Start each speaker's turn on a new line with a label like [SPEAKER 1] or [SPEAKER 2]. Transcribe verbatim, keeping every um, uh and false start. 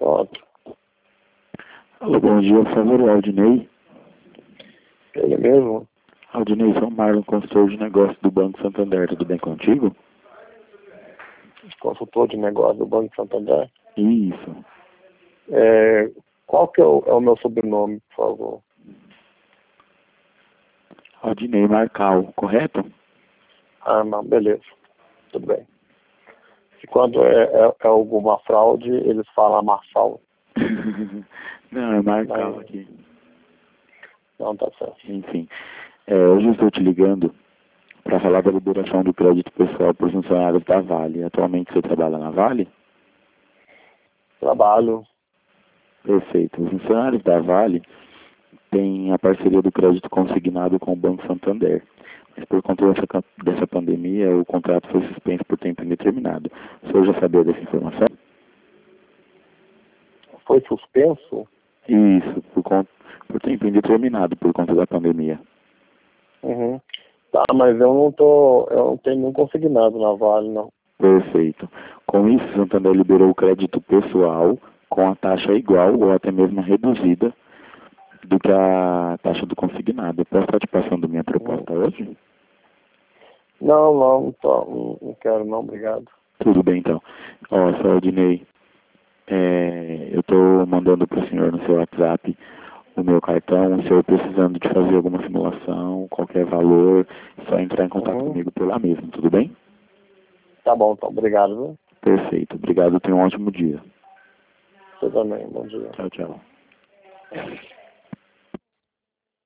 [SPEAKER 1] Pronto.
[SPEAKER 2] Alô, bom dia, por favor, o Aldinei.
[SPEAKER 1] Ele mesmo?
[SPEAKER 2] Aldinei, sou o Marlon, consultor de negócios do Banco Santander, tudo bem contigo?
[SPEAKER 1] Consultor de negócio do Banco Santander?
[SPEAKER 2] Isso.
[SPEAKER 1] É, qual que é o, é o meu sobrenome, por favor?
[SPEAKER 2] Aldinei Marcal, correto?
[SPEAKER 1] Ah, não, beleza. Tudo bem. E quando é, é, é alguma fraude, eles falam Marçal.
[SPEAKER 2] Não, é Marcal
[SPEAKER 1] Mas,
[SPEAKER 2] aqui.
[SPEAKER 1] não, tá certo.
[SPEAKER 2] Enfim, é, hoje eu estou te ligando para falar da liberação do crédito pessoal por funcionários da Vale. Atualmente você trabalha na Vale?
[SPEAKER 1] Trabalho.
[SPEAKER 2] Perfeito. Os funcionários da Vale têm a parceria do crédito consignado com o Banco Santander. Mas por conta dessa, dessa pandemia, o contrato foi suspenso por tempo indeterminado. O senhor já sabia dessa informação?
[SPEAKER 1] Foi suspenso?
[SPEAKER 2] Isso, por, conta, por tempo indeterminado, por conta da pandemia.
[SPEAKER 1] Uhum. Tá, mas eu não tô, eu não tenho nenhum consignado na Vale, não.
[SPEAKER 2] Perfeito. Com isso, o Santander liberou o crédito pessoal com a taxa igual ou até mesmo reduzida do que a taxa do consignado. Eu posso estar te passando minha proposta
[SPEAKER 1] Uhum.
[SPEAKER 2] hoje?
[SPEAKER 1] Não, não, não, tô, não, não quero não, obrigado.
[SPEAKER 2] Tudo bem, então. Ó, seu Aldinei, é, eu estou mandando para o senhor no seu WhatsApp o meu cartão. O senhor precisando de fazer alguma simulação, qualquer valor, é só entrar em contato
[SPEAKER 1] Uhum.
[SPEAKER 2] comigo por lá mesmo, tudo bem?
[SPEAKER 1] Tá bom, então, obrigado, viu?
[SPEAKER 2] Perfeito. Obrigado. Tenha um ótimo dia.
[SPEAKER 1] Você também, bom dia.
[SPEAKER 2] Tchau, tchau.